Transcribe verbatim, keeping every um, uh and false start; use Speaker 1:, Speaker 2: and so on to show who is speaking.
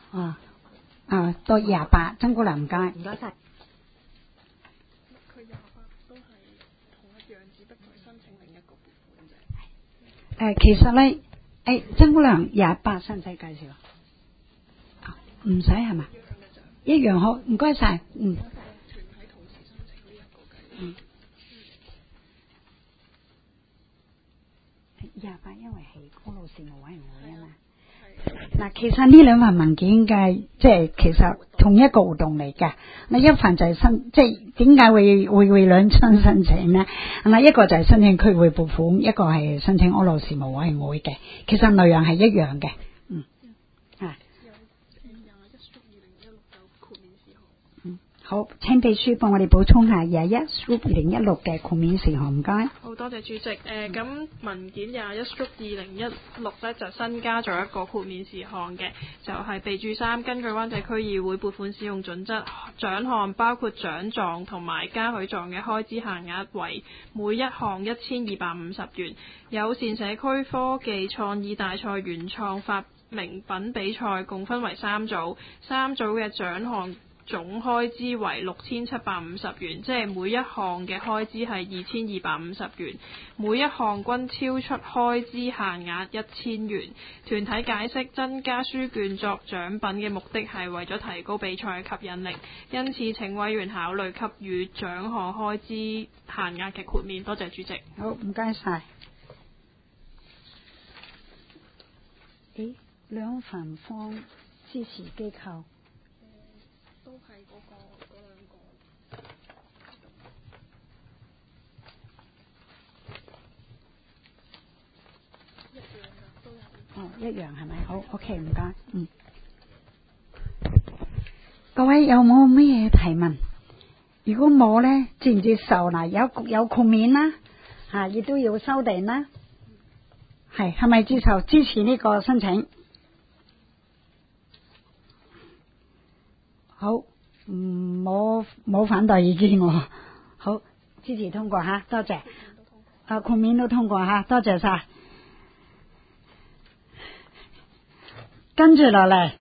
Speaker 1: 啊啊，到廿八，曾姑娘唔該。
Speaker 2: 唔該晒。
Speaker 3: 佢廿八都係同一樣，只不過係申請另一個撥款啫。
Speaker 1: 誒、呃，其實咧，誒、哎，曾姑娘廿八使唔使介紹？唔使係嘛？一樣好，唔該晒。嗯。
Speaker 3: 團體同時申請呢一個計劃。
Speaker 1: 嗯。廿八因為係公路事務委員會啊嘛。嗱，其實呢兩份文件嘅，即係其實同一個活動嚟嘅。嗱，一份就係申，即係點解會會會兩張申請呢？嗱，一個就係申請區會撥款，一個係申請安老事務委員會嘅。其實內容係一樣嘅。嗯。啊。好，請秘書幫我哋補充下廿一 Group 二零一六嘅豁免事項，唔該。
Speaker 3: 好多謝主席。誒、呃，咁文件廿一 Group 二零一六咧就新加咗一個豁免事項嘅，就係、是、備註三，根據灣仔區議會撥款使用準則，獎項包括獎狀同埋嘉許狀嘅開支限額為每一項一千二百五十元。友善社區科技創意大賽原創發明品比賽共分為三組，三組嘅獎項總開支為六千七百五十元，即係每一項嘅開支係二千二百五十元，每一項均超出開支限額一千元。團體解釋增加書券作獎品嘅目的係為咗提高比賽嘅吸引力，因此請委員考慮給予獎項開支限額嘅豁免。多謝主席。
Speaker 1: 好，唔該晒。誒，兩份方支持機構。
Speaker 3: 都係嗰、那個嗰兩個。一樣㗎，都有。
Speaker 1: 哦，一樣係咪？好 ，OK， 唔該。嗯。各位有冇咩提問？如果冇咧，接唔接受嗱？有有豁免啦，嚇、啊，亦都要修訂啦。係係咪接受支持呢個申請？好，唔冇冇反對意見喎。好，支持通過吓，多謝。啊，豁免都通過吓，多謝晒。跟住落嚟。